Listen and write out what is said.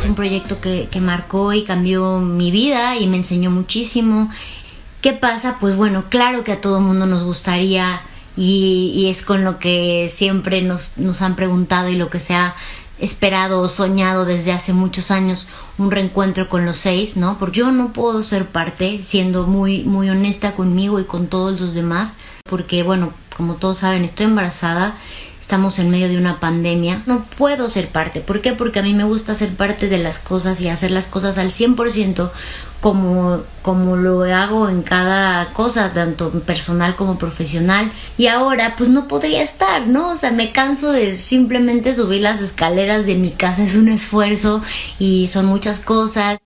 un proyecto que marcó y cambió mi vida y me enseñó muchísimo. ¿Qué pasa? Pues bueno, claro que a todo mundo nos gustaría y es con lo que siempre nos han preguntado y lo que se ha esperado o soñado desde hace muchos años, un reencuentro con los 6, ¿no? Porque yo no puedo ser parte, siendo muy, muy honesta conmigo y con todos los demás, porque bueno, como todos saben, estoy embarazada, estamos en medio de una pandemia, no puedo ser parte. ¿Por qué? Porque a mí me gusta ser parte de las cosas y hacer las cosas al 100% como lo hago en cada cosa, tanto personal como profesional. Y ahora pues no podría estar, ¿no? O sea, me canso de simplemente subir las escaleras de mi casa, es un esfuerzo y son muchas cosas.